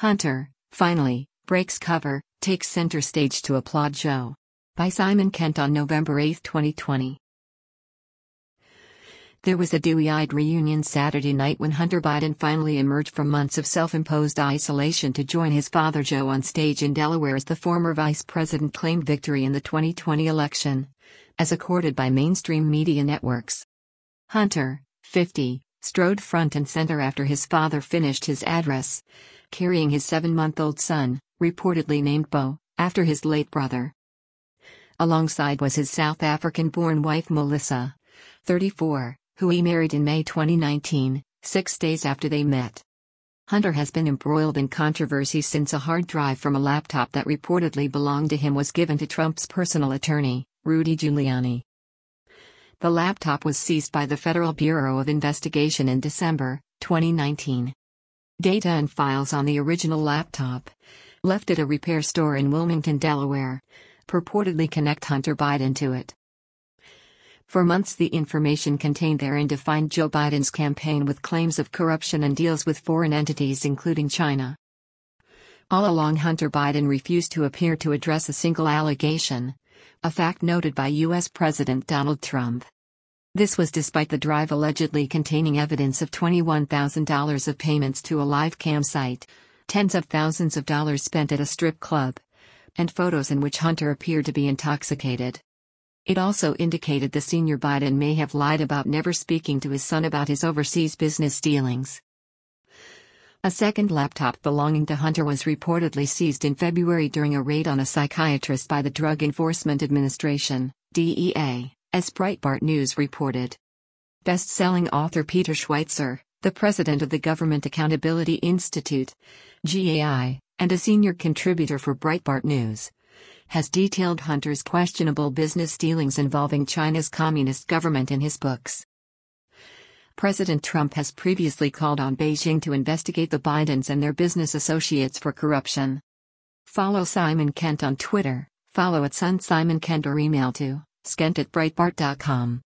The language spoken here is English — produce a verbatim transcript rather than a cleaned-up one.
Hunter, finally, breaks cover, takes center stage to applaud Joe. By Simon Kent on November eighth, twenty twenty. There was a dewy-eyed reunion Saturday night when Hunter Biden finally emerged from months of self-imposed isolation to join his father Joe on stage in Delaware as the former vice president claimed victory in the twenty twenty election, as accorded by mainstream media networks. Hunter, fifty, strode front and center after his father finished his address, carrying his seven-month-old son, reportedly named Beau, after his late brother. Alongside was his South African-born wife Melissa, thirty-four, who he married in May twenty nineteen, six days after they met. Hunter has been embroiled in controversy since a hard drive from a laptop that reportedly belonged to him was given to Trump's personal attorney, Rudy Giuliani. The laptop was seized by the Federal Bureau of Investigation in December twenty nineteen. Data and files on the original laptop, left at a repair store in Wilmington, Delaware, purportedly connect Hunter Biden to it. For months the information contained therein defined Joe Biden's campaign with claims of corruption and deals with foreign entities including China. All along Hunter Biden refused to appear to address a single allegation, a fact noted by U S President Donald Trump. This was despite the drive allegedly containing evidence of twenty-one thousand dollars of payments to a live cam site, tens of thousands of dollars spent at a strip club, and photos in which Hunter appeared to be intoxicated. It also indicated the senior Biden may have lied about never speaking to his son about his overseas business dealings. A second laptop belonging to Hunter was reportedly seized in February during a raid on a psychiatrist by the Drug Enforcement Administration, D E A, as Breitbart News reported. Best-selling author Peter Schweizer, the president of the Government Accountability Institute, G A I, and a senior contributor for Breitbart News, has detailed Hunter's questionable business dealings involving China's communist government in his books. President Trump has previously called on Beijing to investigate the Bidens and their business associates for corruption. Follow Simon Kent on Twitter, follow at Son Simon Kent or email to skent at breitbart dot com.